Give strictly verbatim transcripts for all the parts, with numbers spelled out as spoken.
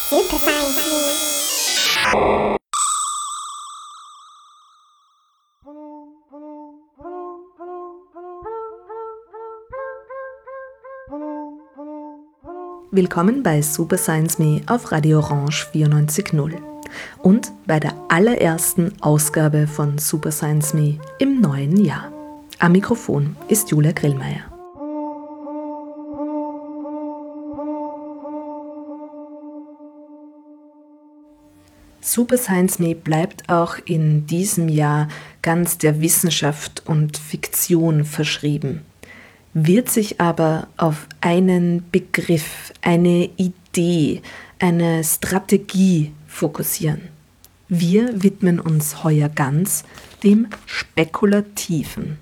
Super Science. Willkommen bei Super Science Me auf Radio Orange vierundneunzig Komma null und bei der allerersten Ausgabe von Super Science Me im neuen Jahr. Am Mikrofon ist Julia Grillmeier. Super Science Me bleibt auch in diesem Jahr ganz der Wissenschaft und Fiktion verschrieben, wird sich aber auf einen Begriff, eine Idee, eine Strategie fokussieren. Wir widmen uns heuer ganz dem Spekulativen.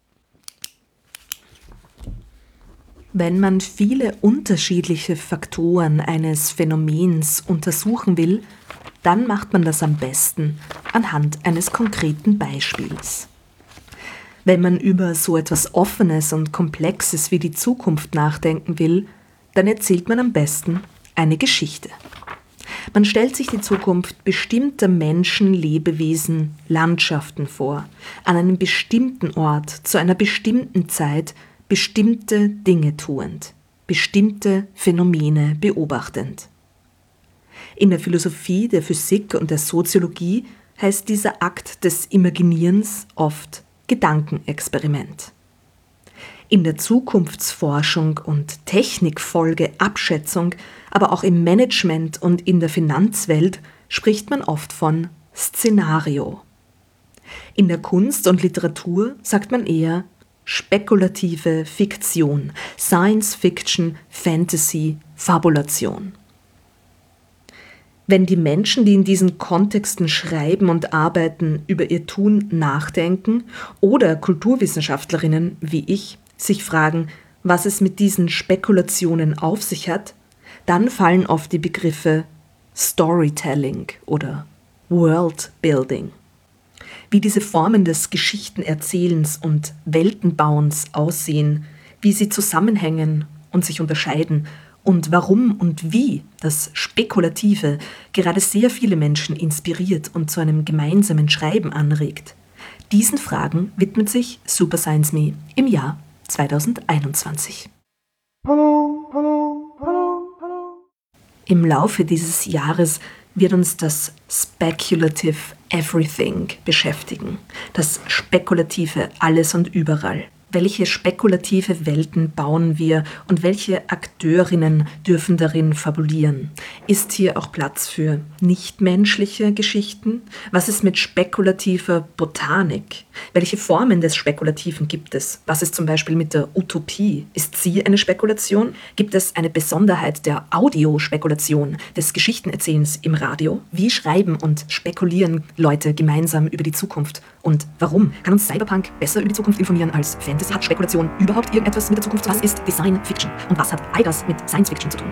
Wenn man viele unterschiedliche Faktoren eines Phänomens untersuchen will, dann macht man das am besten anhand eines konkreten Beispiels. Wenn man über so etwas Offenes und Komplexes wie die Zukunft nachdenken will, dann erzählt man am besten eine Geschichte. Man stellt sich die Zukunft bestimmter Menschen, Lebewesen, Landschaften vor, an einem bestimmten Ort, zu einer bestimmten Zeit, bestimmte Dinge tuend, bestimmte Phänomene beobachtend. In der Philosophie, der Physik und der Soziologie heißt dieser Akt des Imaginierens oft Gedankenexperiment. In der Zukunftsforschung und Technikfolgeabschätzung, aber auch im Management und in der Finanzwelt spricht man oft von Szenario. In der Kunst und Literatur sagt man eher spekulative Fiktion, Science Fiction, Fantasy, Fabulation. Wenn die Menschen, die in diesen Kontexten schreiben und arbeiten, über ihr Tun nachdenken oder Kulturwissenschaftlerinnen wie ich sich fragen, was es mit diesen Spekulationen auf sich hat, dann fallen oft die Begriffe Storytelling oder Worldbuilding. Wie diese Formen des Geschichtenerzählens und Weltenbauens aussehen, wie sie zusammenhängen und sich unterscheiden und warum und wie das Spekulative gerade sehr viele Menschen inspiriert und zu einem gemeinsamen Schreiben anregt. Diesen Fragen widmet sich Super Science Me im Jahr zweitausendeinundzwanzig. Im Laufe dieses Jahres wird uns das Speculative Everything beschäftigen, das spekulative Alles und Überall. Welche spekulative Welten bauen wir und welche Akteurinnen dürfen darin fabulieren? Ist hier auch Platz für nichtmenschliche Geschichten? Was ist mit spekulativer Botanik? Welche Formen des Spekulativen gibt es? Was ist zum Beispiel mit der Utopie? Ist sie eine Spekulation? Gibt es eine Besonderheit der Audiospekulation, des Geschichtenerzählens im Radio? Wie schreiben und spekulieren Leute gemeinsam über die Zukunft? Und warum? Kann uns Cyberpunk besser über die Zukunft informieren als Fantasy? Hat Spekulation überhaupt irgendetwas mit der Zukunft zu tun? Was ist Design Fiction? Und was hat all das mit Science Fiction zu tun?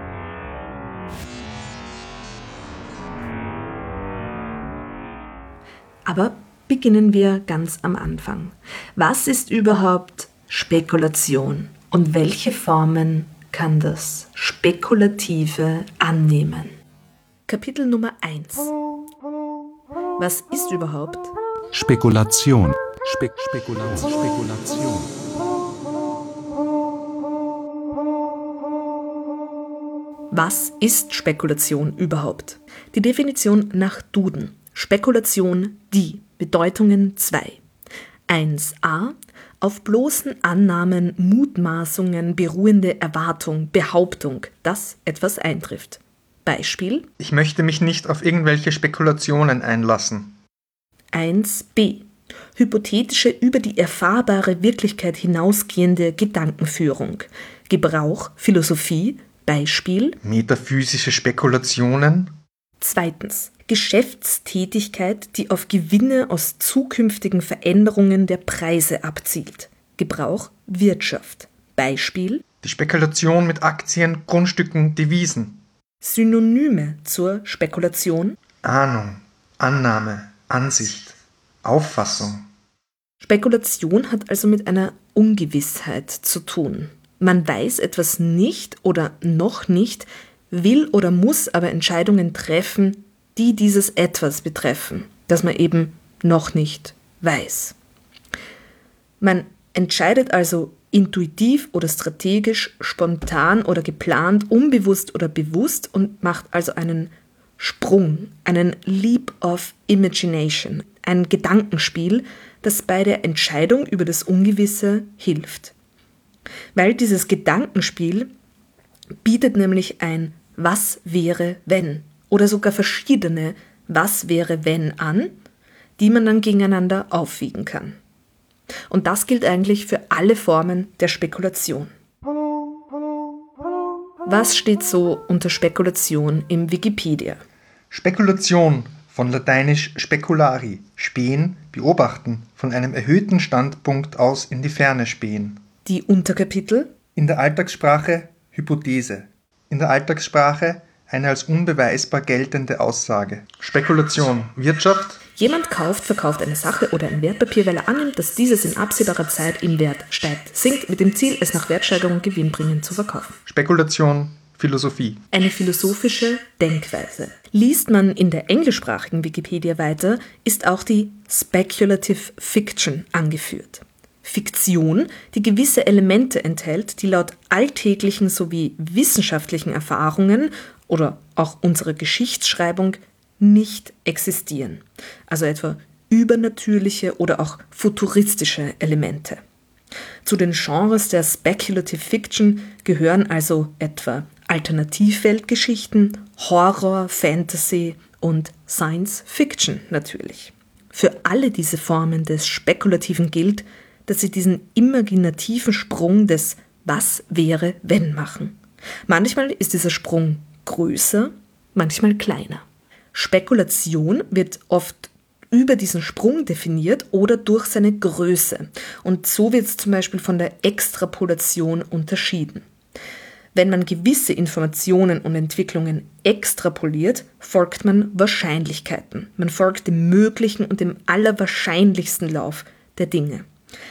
Aber beginnen wir ganz am Anfang. Was ist überhaupt Spekulation? Und welche Formen kann das Spekulative annehmen? Kapitel Nummer eins. Was ist überhaupt Spekulation? Spek Spekulation. Spekulation. Was ist Spekulation überhaupt? Die Definition nach Duden. Spekulation, die Bedeutungen zwei. eins a. Auf bloßen Annahmen, Mutmaßungen beruhende Erwartung, Behauptung, dass etwas eintrifft. Beispiel: Ich möchte mich nicht auf irgendwelche Spekulationen einlassen. eins b. Hypothetische, über die erfahrbare Wirklichkeit hinausgehende Gedankenführung. Gebrauch, Philosophie, Beispiel: Metaphysische Spekulationen. Zweitens. Geschäftstätigkeit, die auf Gewinne aus zukünftigen Veränderungen der Preise abzielt. Gebrauch, Wirtschaft. Beispiel: Die Spekulation mit Aktien, Grundstücken, Devisen. Synonyme zur Spekulation: Ahnung, Annahme, Ansicht, Auffassung. Spekulation hat also mit einer Ungewissheit zu tun. Man weiß etwas nicht oder noch nicht, will oder muss aber Entscheidungen treffen, die dieses Etwas betreffen, das man eben noch nicht weiß. Man entscheidet also intuitiv oder strategisch, spontan oder geplant, unbewusst oder bewusst und macht also einen Sprung, einen Leap of Imagination, ein Gedankenspiel, das bei der Entscheidung über das Ungewisse hilft. Weil dieses Gedankenspiel bietet nämlich ein Was wäre wenn oder sogar verschiedene Was wäre wenn an, die man dann gegeneinander aufwiegen kann. Und das gilt eigentlich für alle Formen der Spekulation. Was steht so unter Spekulation im Wikipedia? Spekulation, von lateinisch speculari, spähen, beobachten, von einem erhöhten Standpunkt aus in die Ferne spähen. Die Unterkapitel? In der Alltagssprache Hypothese. In der Alltagssprache eine als unbeweisbar geltende Aussage. Spekulation, Wirtschaft. Jemand kauft, verkauft eine Sache oder ein Wertpapier, weil er annimmt, dass dieses in absehbarer Zeit im Wert steigt, sinkt, mit dem Ziel, es nach Wertsteigerung gewinnbringend zu verkaufen. Spekulation, Philosophie. Eine philosophische Denkweise. Liest man in der englischsprachigen Wikipedia weiter, ist auch die Speculative Fiction angeführt. Fiktion, die gewisse Elemente enthält, die laut alltäglichen sowie wissenschaftlichen Erfahrungen oder auch unserer Geschichtsschreibung nicht existieren. Also etwa übernatürliche oder auch futuristische Elemente. Zu den Genres der Speculative Fiction gehören also etwa Alternativweltgeschichten, Horror, Fantasy und Science Fiction natürlich. Für alle diese Formen des Spekulativen gilt, dass sie diesen imaginativen Sprung des Was wäre wenn machen. Manchmal ist dieser Sprung größer, manchmal kleiner. Spekulation wird oft über diesen Sprung definiert oder durch seine Größe. Und so wird es zum Beispiel von der Extrapolation unterschieden. Wenn man gewisse Informationen und Entwicklungen extrapoliert, folgt man Wahrscheinlichkeiten. Man folgt dem möglichen und dem allerwahrscheinlichsten Lauf der Dinge.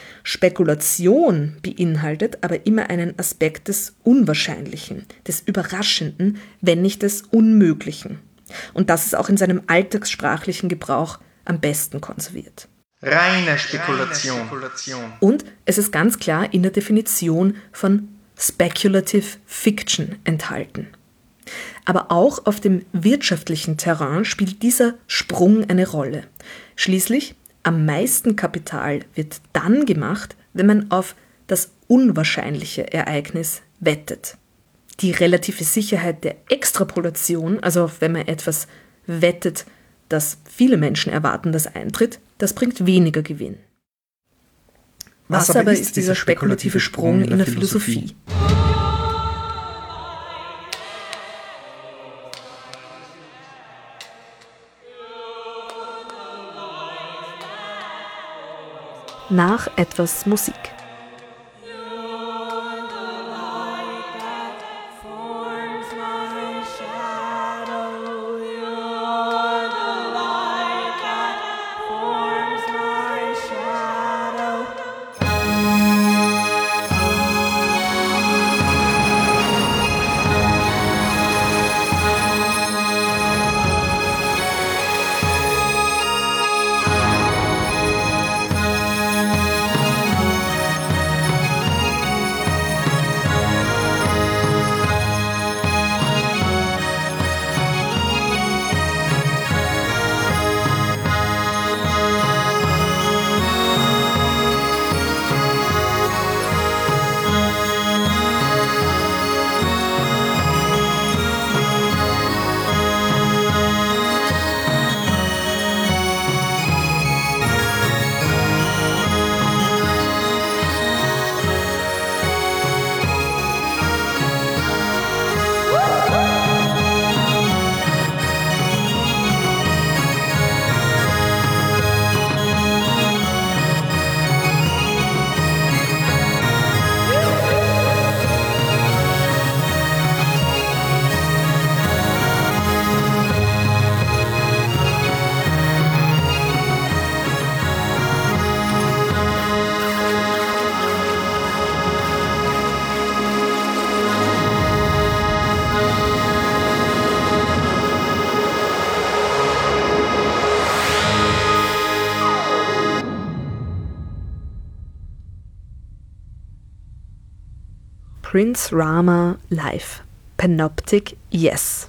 Spekulation beinhaltet aber immer einen Aspekt des Unwahrscheinlichen, des Überraschenden, wenn nicht des Unmöglichen. Und das ist auch in seinem alltagssprachlichen Gebrauch am besten konserviert. Reine Spekulation. Und es ist ganz klar in der Definition von Speculative Fiction enthalten. Aber auch auf dem wirtschaftlichen Terrain spielt dieser Sprung eine Rolle. Schließlich, am meisten Kapital wird dann gemacht, wenn man auf das unwahrscheinliche Ereignis wettet. Die relative Sicherheit der Extrapolation, also wenn man etwas wettet, das viele Menschen erwarten, das eintritt, das bringt weniger Gewinn. Was, Was aber ist, ist dieser spekulative Sprung in der Philosophie? Nach etwas Musik. Prince Rama Live. Panoptic Yes.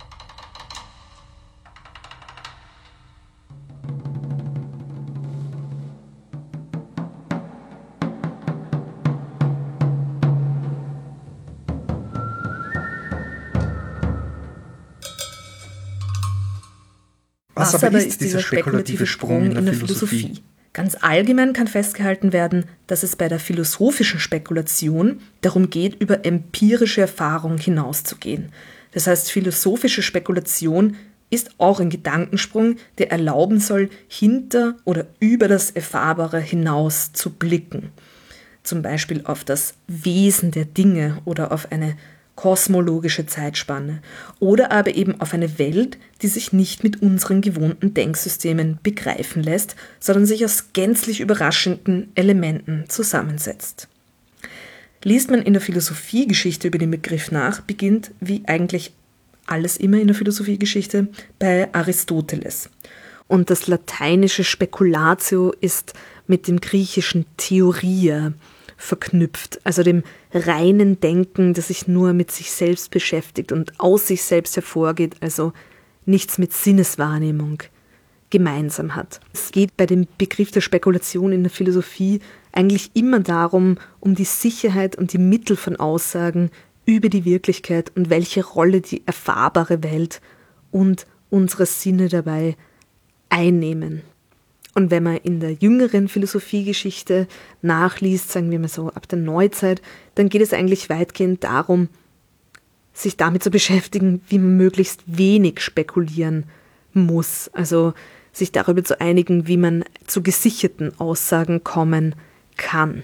Was, Was aber ist dieser spekulative Sprung in der, in der Philosophie? Philosophie? Ganz allgemein kann festgehalten werden, dass es bei der philosophischen Spekulation darum geht, über empirische Erfahrung hinauszugehen. Das heißt, philosophische Spekulation ist auch ein Gedankensprung, der erlauben soll, hinter oder über das Erfahrbare hinaus zu blicken. Zum Beispiel auf das Wesen der Dinge oder auf eine kosmologische Zeitspanne oder aber eben auf eine Welt, die sich nicht mit unseren gewohnten Denksystemen begreifen lässt, sondern sich aus gänzlich überraschenden Elementen zusammensetzt. Liest man in der Philosophiegeschichte über den Begriff nach, beginnt, wie eigentlich alles immer in der Philosophiegeschichte, bei Aristoteles. Und das lateinische Speculatio ist mit dem griechischen Theoria verknüpft, also dem reinen Denken, das sich nur mit sich selbst beschäftigt und aus sich selbst hervorgeht, also nichts mit Sinneswahrnehmung gemeinsam hat. Es geht bei dem Begriff der Spekulation in der Philosophie eigentlich immer darum, um die Sicherheit und die Mittel von Aussagen über die Wirklichkeit und welche Rolle die erfahrbare Welt und unsere Sinne dabei einnehmen. Und wenn man in der jüngeren Philosophiegeschichte nachliest, sagen wir mal so ab der Neuzeit, dann geht es eigentlich weitgehend darum, sich damit zu beschäftigen, wie man möglichst wenig spekulieren muss. Also sich darüber zu einigen, wie man zu gesicherten Aussagen kommen kann.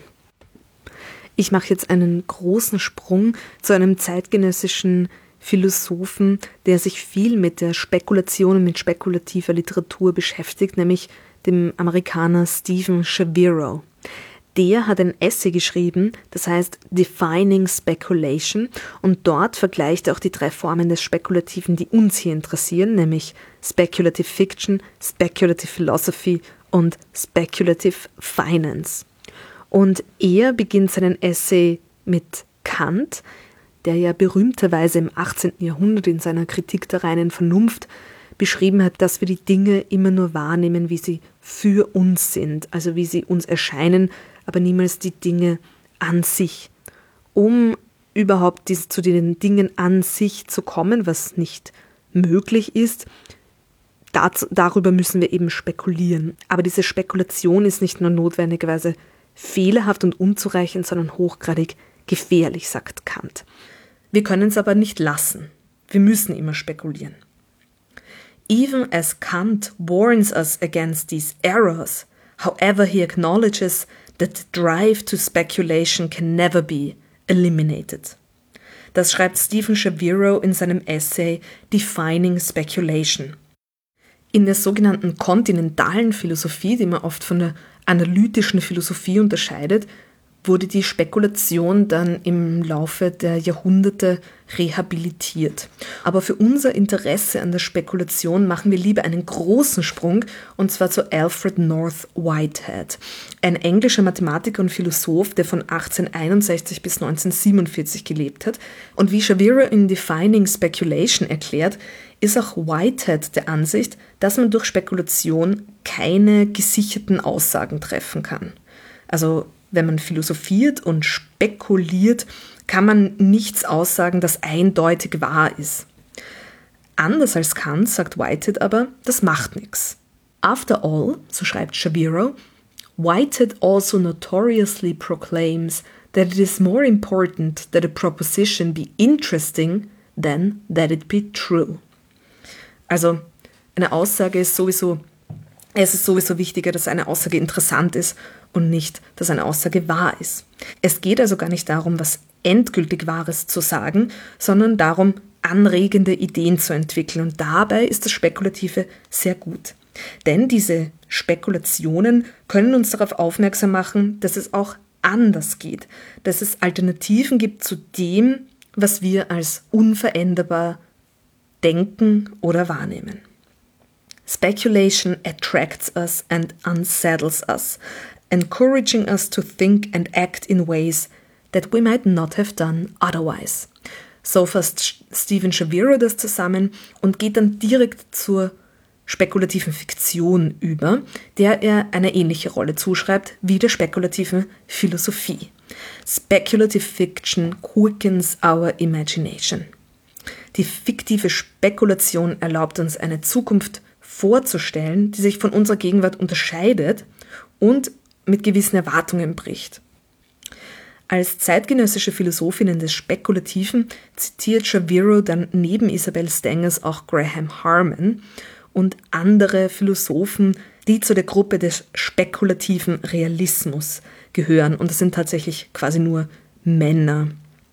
Ich mache jetzt einen großen Sprung zu einem zeitgenössischen Philosophen, der sich viel mit der Spekulation und mit spekulativer Literatur beschäftigt, nämlich dem Amerikaner Stephen Shaviro. Der hat ein Essay geschrieben, das heißt Defining Speculation, und dort vergleicht er auch die drei Formen des Spekulativen, die uns hier interessieren, nämlich Speculative Fiction, Speculative Philosophy und Speculative Finance. Und er beginnt seinen Essay mit Kant, der ja berühmterweise im achtzehnten Jahrhundert in seiner Kritik der reinen Vernunft beschrieben hat, dass wir die Dinge immer nur wahrnehmen, wie sie für uns sind, also wie sie uns erscheinen, aber niemals die Dinge an sich. Um überhaupt dies, zu den Dingen an sich zu kommen, was nicht möglich ist, dazu, darüber müssen wir eben spekulieren. Aber diese Spekulation ist nicht nur notwendigerweise fehlerhaft und unzureichend, sondern hochgradig gefährlich, sagt Kant. Wir können es aber nicht lassen. Wir müssen immer spekulieren. Even as Kant warns us against these errors, however he acknowledges that the drive to speculation can never be eliminated. Das schreibt Stephen Shaviro in seinem Essay Defining Speculation. In der sogenannten kontinentalen Philosophie, die man oft von der analytischen Philosophie unterscheidet, wurde die Spekulation dann im Laufe der Jahrhunderte rehabilitiert. Aber für unser Interesse an der Spekulation machen wir lieber einen großen Sprung, und zwar zu Alfred North Whitehead, ein englischer Mathematiker und Philosoph, der von achtzehnhunderteinundsechzig bis neunzehnhundertsiebenundvierzig gelebt hat. Und wie Shaviro in Defining Speculation erklärt, ist auch Whitehead der Ansicht, dass man durch Spekulation keine gesicherten Aussagen treffen kann. Also wenn man philosophiert und spekuliert, kann man nichts aussagen, das eindeutig wahr ist. Anders als Kant sagt Whitehead aber, das macht nichts. After all, so schreibt Shaviro, Whitehead also notoriously proclaims that it is more important that a proposition be interesting than that it be true. Also eine Aussage ist sowieso, es ist sowieso wichtiger, dass eine Aussage interessant ist und nicht, dass eine Aussage wahr ist. Es geht also gar nicht darum, was endgültig Wahres zu sagen, sondern darum, anregende Ideen zu entwickeln. Und dabei ist das Spekulative sehr gut. Denn diese Spekulationen können uns darauf aufmerksam machen, dass es auch anders geht, dass es Alternativen gibt zu dem, was wir als unveränderbar denken oder wahrnehmen. Speculation attracts us and unsettles us, encouraging us to think and act in ways that we might not have done otherwise. So fasst Stephen Shaviro das zusammen und geht dann direkt zur spekulativen Fiktion über, der er eine ähnliche Rolle zuschreibt wie der spekulativen Philosophie. Speculative fiction quickens our imagination. Die fiktive Spekulation erlaubt uns, eine Zukunft vorzustellen, die sich von unserer Gegenwart unterscheidet und mit gewissen Erwartungen bricht. Als zeitgenössische Philosophinnen des Spekulativen zitiert Shaviro dann neben Isabel Stengers auch Graham Harman und andere Philosophen, die zu der Gruppe des spekulativen Realismus gehören. Und das sind tatsächlich quasi nur Männer.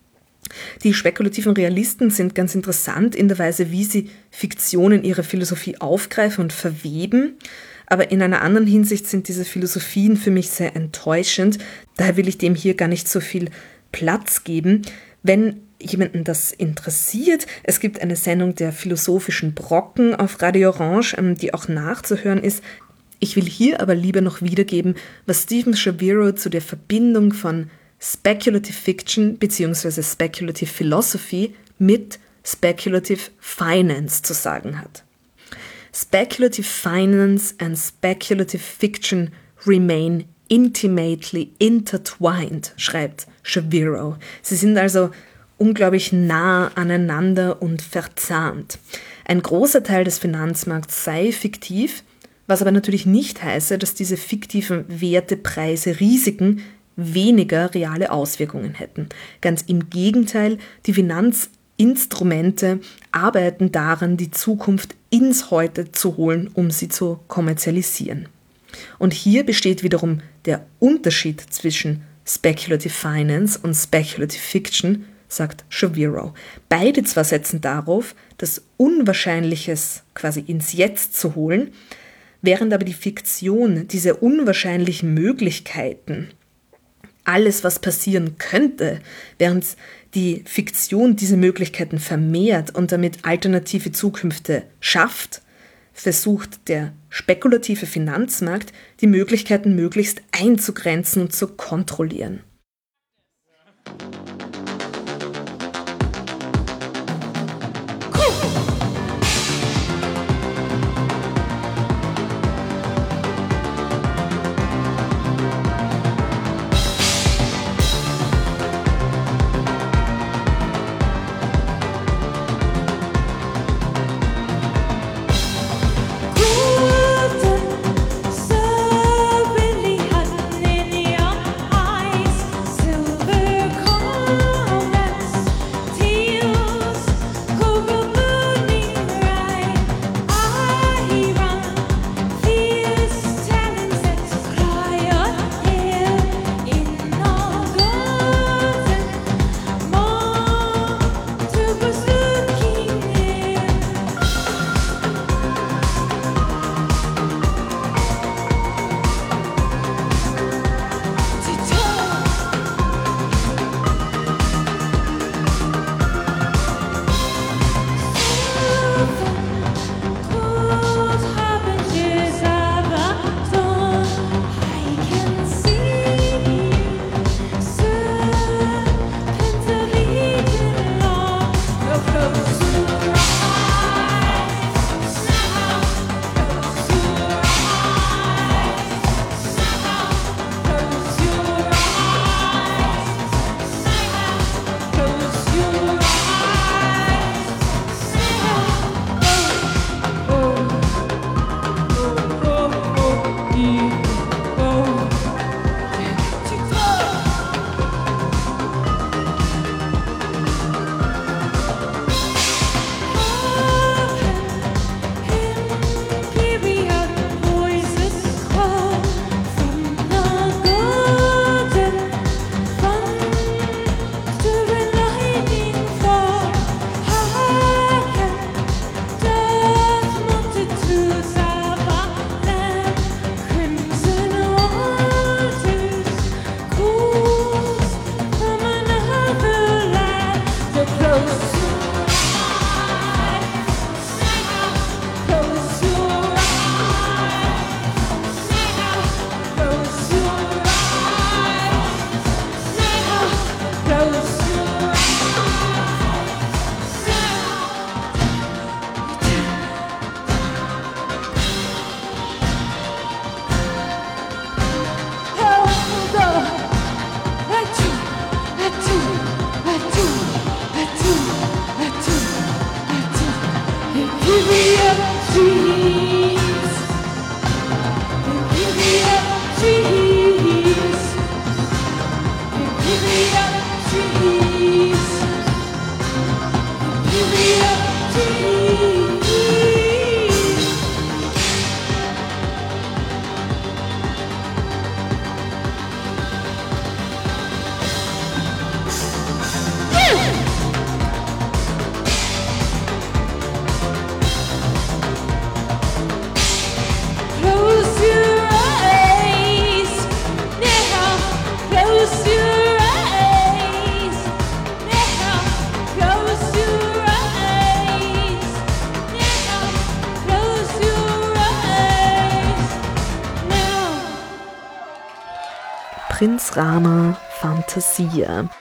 Die spekulativen Realisten sind ganz interessant in der Weise, wie sie Fiktion in ihre Philosophie aufgreifen und verweben. Aber in einer anderen Hinsicht sind diese Philosophien für mich sehr enttäuschend. Daher will ich dem hier gar nicht so viel Platz geben. Wenn jemanden das interessiert, es gibt eine Sendung der philosophischen Brocken auf Radio Orange, die auch nachzuhören ist. Ich will hier aber lieber noch wiedergeben, was Stephen Shaviro zu der Verbindung von Speculative Fiction bzw. Speculative Philosophy mit Speculative Finance zu sagen hat. Speculative Finance and Speculative Fiction remain intimately intertwined, schreibt Shaviro. Sie sind also unglaublich nah aneinander und verzahnt. Ein großer Teil des Finanzmarkts sei fiktiv, was aber natürlich nicht heiße, dass diese fiktiven Werte, Preise, Risiken weniger reale Auswirkungen hätten. Ganz im Gegenteil, die Finanzinstrumente arbeiten daran, die Zukunft ins Heute zu holen, um sie zu kommerzialisieren. Und hier besteht wiederum der Unterschied zwischen Speculative Finance und Speculative Fiction, sagt Shaviro. Beide zwar setzen darauf, das Unwahrscheinliches quasi ins Jetzt zu holen, während aber die Fiktion diese unwahrscheinlichen Möglichkeiten, alles was passieren könnte, während die Fiktion diese Möglichkeiten vermehrt und damit alternative Zukünfte schafft, versucht der spekulative Finanzmarkt, die Möglichkeiten möglichst einzugrenzen und zu kontrollieren. So really hot in your eyes, silver coin. Prinz Rana, Fantasia.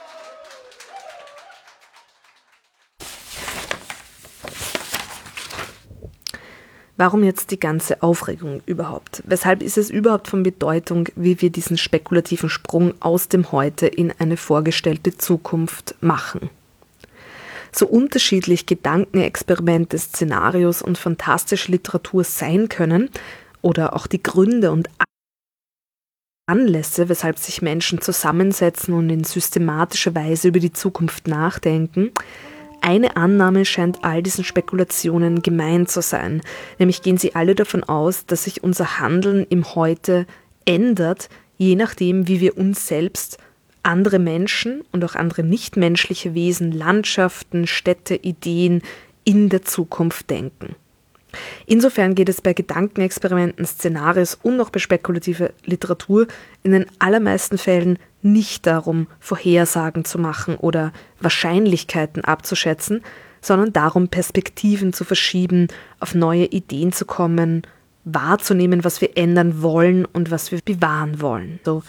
Warum jetzt die ganze Aufregung überhaupt? Weshalb ist es überhaupt von Bedeutung, wie wir diesen spekulativen Sprung aus dem Heute in eine vorgestellte Zukunft machen? So unterschiedlich Gedankenexperimente, Szenarios und fantastische Literatur sein können oder auch die Gründe und Anlässe, weshalb sich Menschen zusammensetzen und in systematischer Weise über die Zukunft nachdenken. Eine Annahme scheint all diesen Spekulationen gemein zu sein, nämlich gehen sie alle davon aus, dass sich unser Handeln im Heute ändert, je nachdem, wie wir uns selbst, andere Menschen und auch andere nichtmenschliche Wesen, Landschaften, Städte, Ideen in der Zukunft denken. Insofern geht es bei Gedankenexperimenten, Szenarios und auch bei spekulativer Literatur in den allermeisten Fällen nicht darum, Vorhersagen zu machen oder Wahrscheinlichkeiten abzuschätzen, sondern darum, Perspektiven zu verschieben, auf neue Ideen zu kommen, wahrzunehmen, was wir ändern wollen und was wir bewahren wollen. So.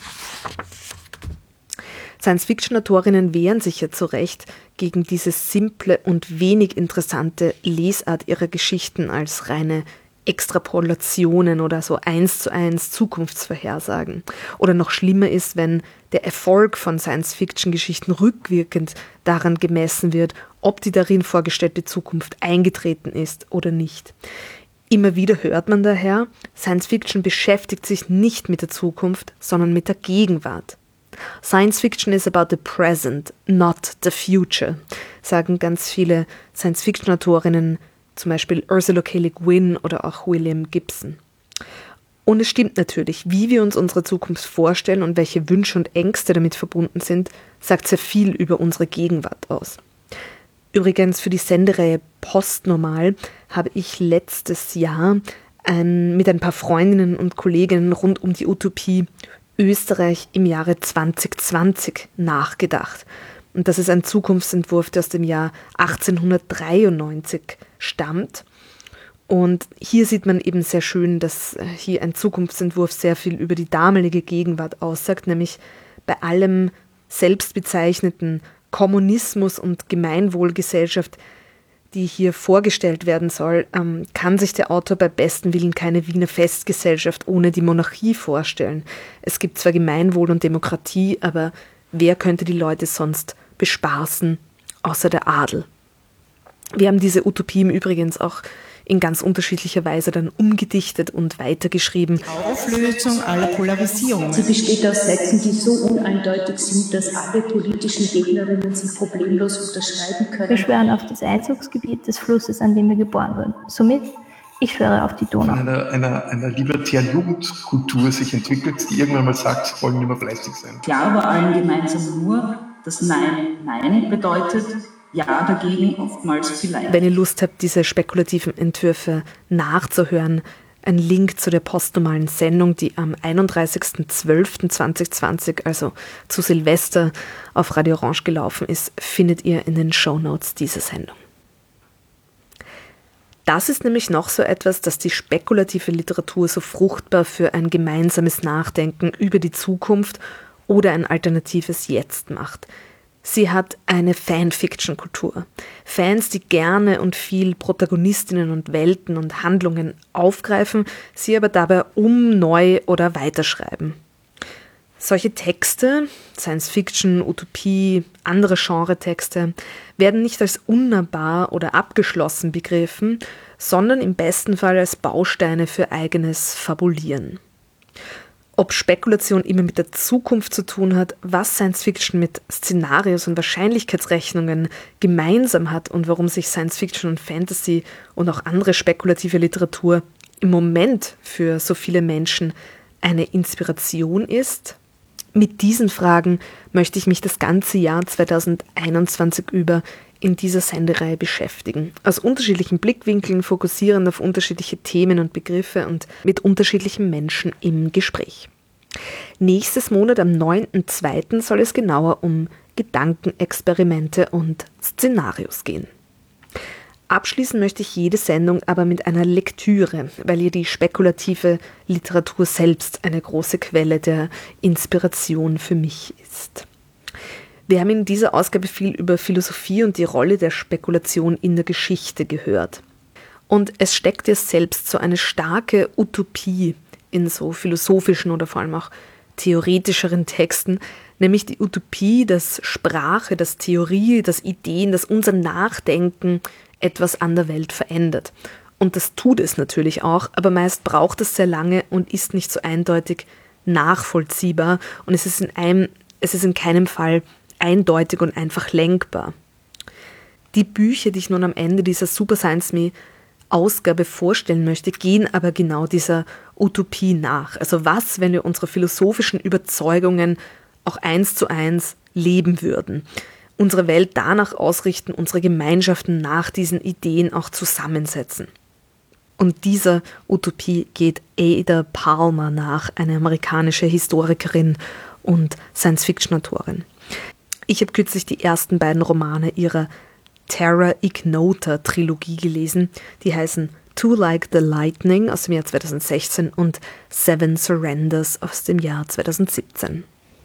Science-Fiction-Autorinnen wehren sich ja zu Recht gegen diese simple und wenig interessante Lesart ihrer Geschichten als reine Extrapolationen oder so eins zu eins Zukunftsvorhersagen. Oder noch schlimmer ist, wenn der Erfolg von Science-Fiction-Geschichten rückwirkend daran gemessen wird, ob die darin vorgestellte Zukunft eingetreten ist oder nicht. Immer wieder hört man daher, Science-Fiction beschäftigt sich nicht mit der Zukunft, sondern mit der Gegenwart. Science Fiction is about the present, not the future, sagen ganz viele Science-Fiction-Autorinnen, zum Beispiel Ursula K. Le Guin oder auch William Gibson. Und es stimmt natürlich, wie wir uns unsere Zukunft vorstellen und welche Wünsche und Ängste damit verbunden sind, sagt sehr viel über unsere Gegenwart aus. Übrigens für die Sendereihe Postnormal habe ich letztes Jahr ein, mit ein paar Freundinnen und Kolleginnen rund um die Utopie Österreich im Jahre zwanzig zwanzig nachgedacht. Und das ist ein Zukunftsentwurf, der aus dem Jahr achtzehnhundertdreiundneunzig stammt. Und hier sieht man eben sehr schön, dass hier ein Zukunftsentwurf sehr viel über die damalige Gegenwart aussagt, nämlich bei allem selbstbezeichneten Kommunismus und Gemeinwohlgesellschaft, die hier vorgestellt werden soll, ähm, kann sich der Autor bei bestem Willen keine Wiener Festgesellschaft ohne die Monarchie vorstellen. Es gibt zwar Gemeinwohl und Demokratie, aber wer könnte die Leute sonst bespaßen, außer der Adel? Wir haben diese Utopie im Übrigen auch in ganz unterschiedlicher Weise dann umgedichtet und weitergeschrieben. Auflösung aller Polarisierung. Sie besteht aus Sätzen, die so uneindeutig sind, dass alle politischen Gegnerinnen sie problemlos unterschreiben können. Wir schwören auf das Einzugsgebiet des Flusses, an dem wir geboren wurden. Somit, ich schwöre auf die Donau. Wenn einer, einer, einer libertären Jugendkultur sich entwickelt, die irgendwann mal sagt, sie wollen nicht mehr fleißig sein. Klar war allen gemeinsam nur, dass Nein Nein bedeutet, Ja dagegen oftmals vielleicht. Wenn ihr Lust habt, diese spekulativen Entwürfe nachzuhören, ein Link zu der postnormalen Sendung, die am einunddreißigsten zwölften zweitausendzwanzig, also zu Silvester, auf Radio Orange gelaufen ist, findet ihr in den Shownotes dieser Sendung. Das ist nämlich noch so etwas, das die spekulative Literatur so fruchtbar für ein gemeinsames Nachdenken über die Zukunft oder ein alternatives Jetzt macht. Sie hat eine Fanfiction-Kultur. Fans, die gerne und viel Protagonistinnen und Welten und Handlungen aufgreifen, sie aber dabei um, neu oder weiterschreiben. Solche Texte, Science Fiction, Utopie, andere Genre-Texte, werden nicht als unnahbar oder abgeschlossen begriffen, sondern im besten Fall als Bausteine für eigenes Fabulieren. Ob Spekulation immer mit der Zukunft zu tun hat, was Science Fiction mit Szenarios und Wahrscheinlichkeitsrechnungen gemeinsam hat und warum sich Science Fiction und Fantasy und auch andere spekulative Literatur im Moment für so viele Menschen eine Inspiration ist, mit diesen Fragen möchte ich mich das ganze Jahr zweitausendeinundzwanzig über in dieser Sendereihe beschäftigen. Aus unterschiedlichen Blickwinkeln, fokussierend auf unterschiedliche Themen und Begriffe und mit unterschiedlichen Menschen im Gespräch. Nächstes Monat am neunten zweiten soll es genauer um Gedankenexperimente und Szenarios gehen. Abschließen möchte ich jede Sendung aber mit einer Lektüre, weil ihr die spekulative Literatur selbst eine große Quelle der Inspiration für mich ist. Wir haben in dieser Ausgabe viel über Philosophie und die Rolle der Spekulation in der Geschichte gehört. Und es steckt ja selbst so eine starke Utopie in so philosophischen oder vor allem auch theoretischeren Texten, nämlich die Utopie, dass Sprache, dass Theorie, dass Ideen, dass unser Nachdenken etwas an der Welt verändert. Und das tut es natürlich auch, aber meist braucht es sehr lange und ist nicht so eindeutig nachvollziehbar und es ist in einem, es ist in keinem Fall eindeutig und einfach lenkbar. Die Bücher, die ich nun am Ende dieser Super Science Me Ausgabe vorstellen möchte, gehen aber genau dieser Utopie nach. Also was, wenn wir unsere philosophischen Überzeugungen auch eins zu eins leben würden? Unsere Welt danach ausrichten, unsere Gemeinschaften nach diesen Ideen auch zusammensetzen. Und dieser Utopie geht Ada Palmer nach, eine amerikanische Historikerin und Science-Fiction-Autorin. Ich habe kürzlich die ersten beiden Romane ihrer Terra Ignota Trilogie gelesen. Die heißen Too Like the Lightning aus dem Jahr zweitausendsechzehn und Seven Surrenders aus dem Jahr zweitausendsiebzehn.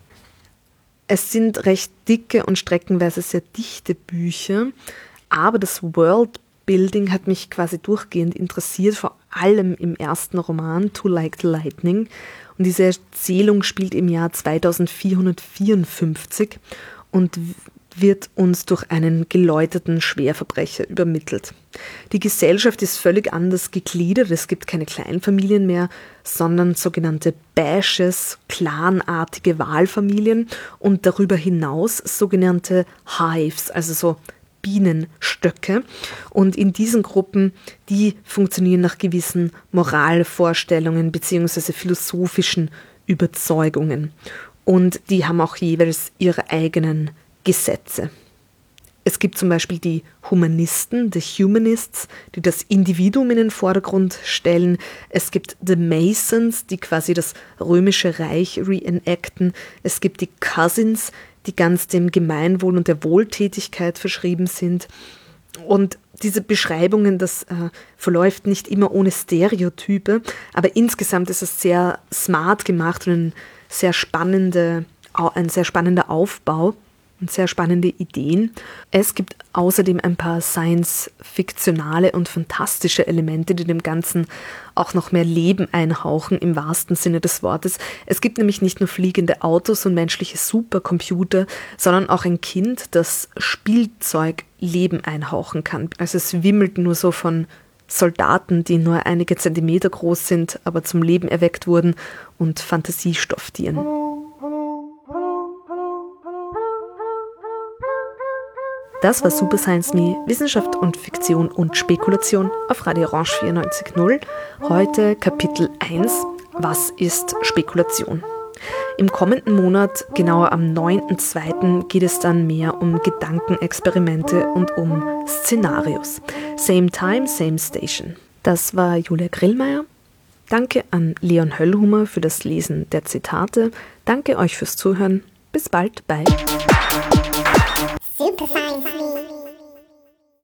Es sind recht dicke und streckenweise sehr dichte Bücher, aber das Worldbuilding hat mich quasi durchgehend interessiert, vor allem im ersten Roman, Too Like the Lightning. Und diese Erzählung spielt im Jahr zweitausendvierhundertvierundfünfzig und wird uns durch einen geläuterten Schwerverbrecher übermittelt. Die Gesellschaft ist völlig anders gegliedert, es gibt keine Kleinfamilien mehr, sondern sogenannte Bashes, clanartige Wahlfamilien und darüber hinaus sogenannte Hives, also so Bienenstöcke. Und in diesen Gruppen, die funktionieren nach gewissen Moralvorstellungen bzw. philosophischen Überzeugungen. Und die haben auch jeweils ihre eigenen Gesetze. Es gibt zum Beispiel die Humanisten, die Humanists, die das Individuum in den Vordergrund stellen. Es gibt die Masons, die quasi das römische Reich reenacten. Es gibt die Cousins, die ganz dem Gemeinwohl und der Wohltätigkeit verschrieben sind. Und diese Beschreibungen, das äh, verläuft nicht immer ohne Stereotype, aber insgesamt ist es sehr smart gemacht und ein sehr, spannende, ein sehr spannender Aufbau. Und sehr spannende Ideen. Es gibt außerdem ein paar science-fiktionale und fantastische Elemente, die dem Ganzen auch noch mehr Leben einhauchen, im wahrsten Sinne des Wortes. Es gibt nämlich nicht nur fliegende Autos und menschliche Supercomputer, sondern auch ein Kind, das Spielzeug Leben einhauchen kann. Also es wimmelt nur so von Soldaten, die nur einige Zentimeter groß sind, aber zum Leben erweckt wurden und Fantasiestofftieren. Das war Super Science Me, Wissenschaft und Fiktion und Spekulation auf Radio Orange vierundneunzig Komma null. Heute Kapitel eins, was ist Spekulation? Im kommenden Monat, genauer am neunten zweiten, geht es dann mehr um Gedankenexperimente und um Szenarios. Same time, same station. Das war Julia Grillmeier. Danke an Leon Höllhumer für das Lesen der Zitate. Danke euch fürs Zuhören. Bis bald, bye. Super Science Me.